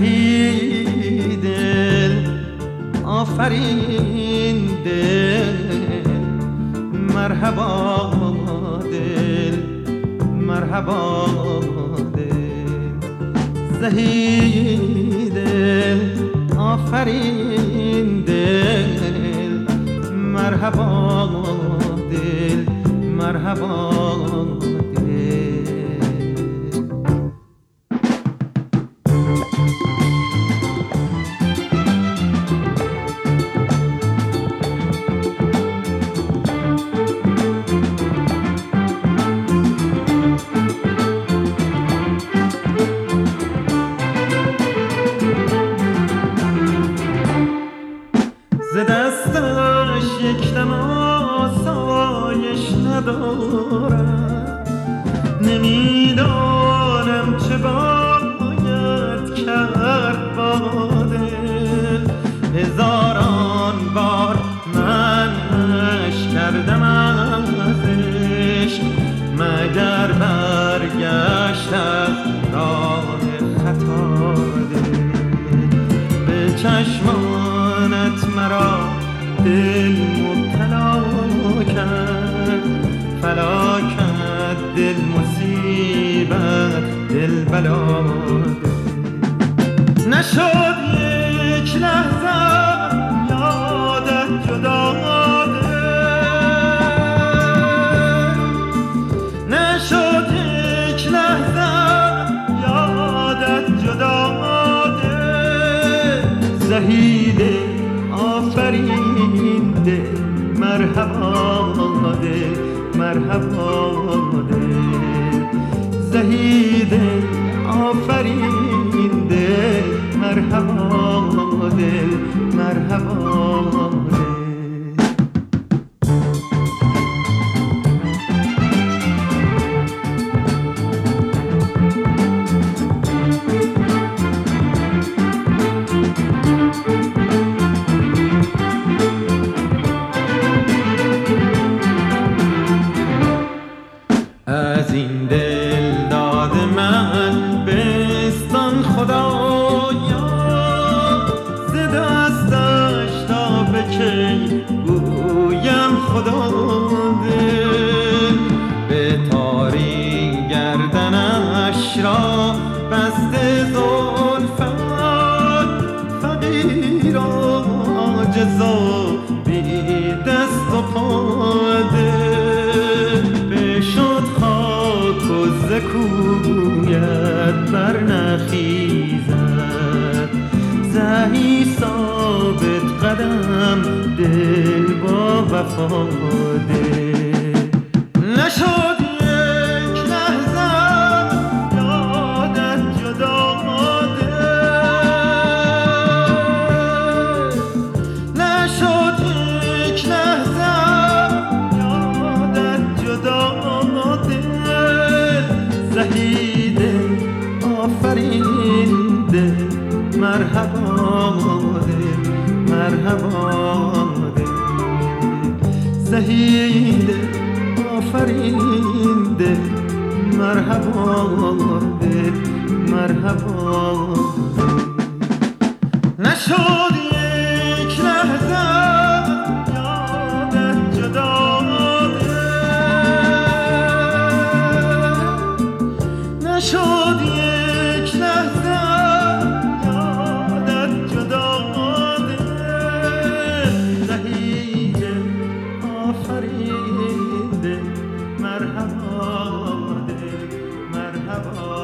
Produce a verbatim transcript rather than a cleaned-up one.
زهی دل آفرین دل مرحبا دل مرحبا دل زهی دل آفرین دل مرحبا دل مرحبا ز دستش یک دم آسایش ندارم، نمیدانم چه باید کرد با دل. هزاران بار منش کردم از عشق، مگر برگشت از راه خطا دل. به چشمانت مرا دل مبتلا کرد، فلا کرد دل مصیبت دل بلا. نشد یک لحظه یادت جدا دل، نشد یک لحظه یادت جدا دل. زهی دل آفرین دل مرحبا دل مرحبا دل. زهی دل آفرین دل مرحبا دل مرحبا دل. از این دل داد من بستان خدایا، ز دستش تا به کی گویم خدا دل. به تاری گردنش را بسته زلفت، فقیر و عاجز و بی دست و پا دل. بشد خاک و ز کویت برنخیزد، زهی ثابت قدم دل با وفا دل. نشد یک لحظه یادت جدا دل، نشد یک لحظه یادت جدا دل. زهی دل آفرین دل مرحبا دل مرحبا دل. زهی دل آفرین دل مرحبا دل مرحبا دل. نشد یک لحظه یادت جدا دل، نشد یک لحظه یادت جدا دل. زهی دل آفرین دل مرحبا دل مرحبا